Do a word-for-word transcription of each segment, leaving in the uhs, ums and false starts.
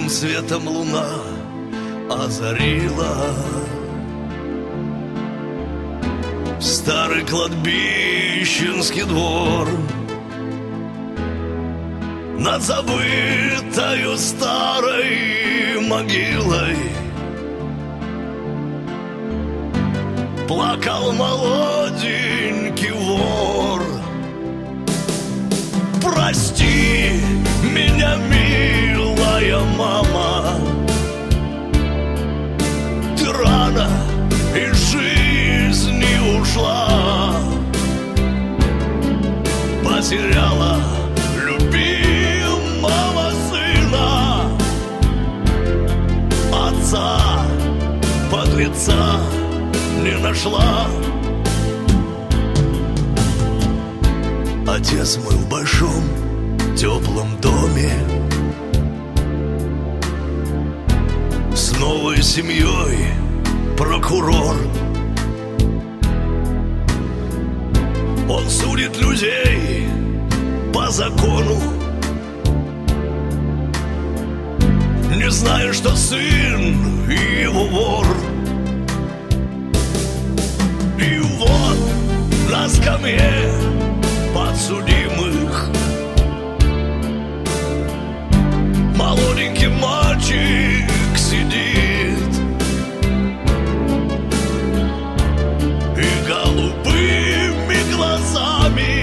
светом луна озарила старый кладбищенский двор. Над забытою старой могилой плакал молоденький вор. Прости меня, милая мама, ты рано из жизни ушла, потеряла любимого сына, отца подлеца не нашла. Отец мой в большом теплом доме с новой семьей прокурор. Он судит людей по закону, не зная, что сын его вор. И вот на скамье подсудимых молоденький мальчик сидит, и голубыми глазами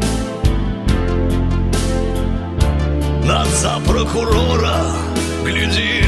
на отца прокурора глядит.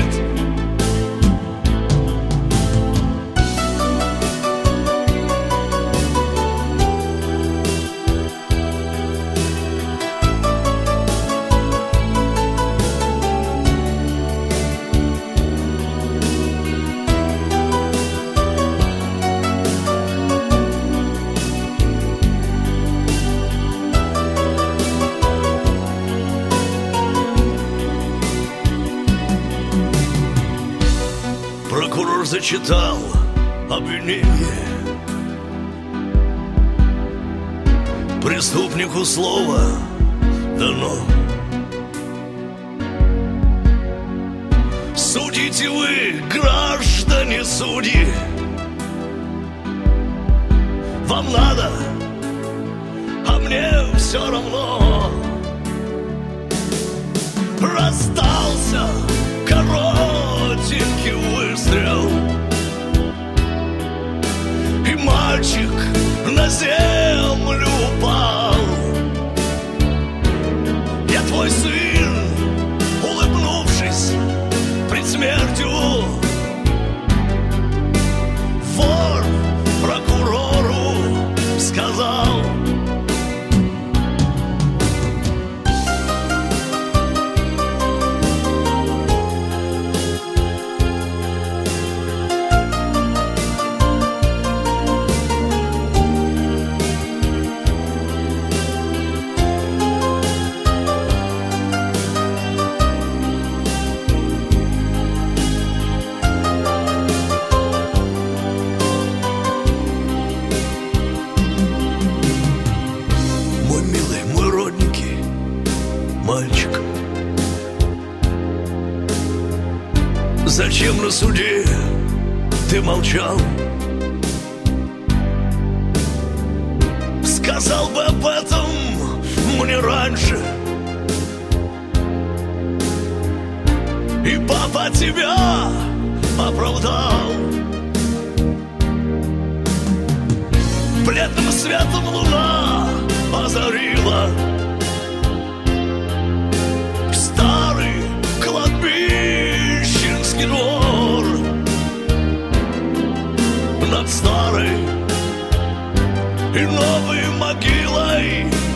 Прокурор зачитал обвинение. Преступнику слово дано. Судите вы, граждане судьи, вам надо, а мне все равно. Раздался коротенький выстрел, и мальчик на землю упал. Я твой сын, улыбнувшись пред смертью, вор прокурору сказал. Мальчик, зачем на суде ты молчал? Сказал бы об этом мне раньше, и папа тебя оправдал. Бледным светом луна озарила старый кладбищенский двор. Над старой и новой могилой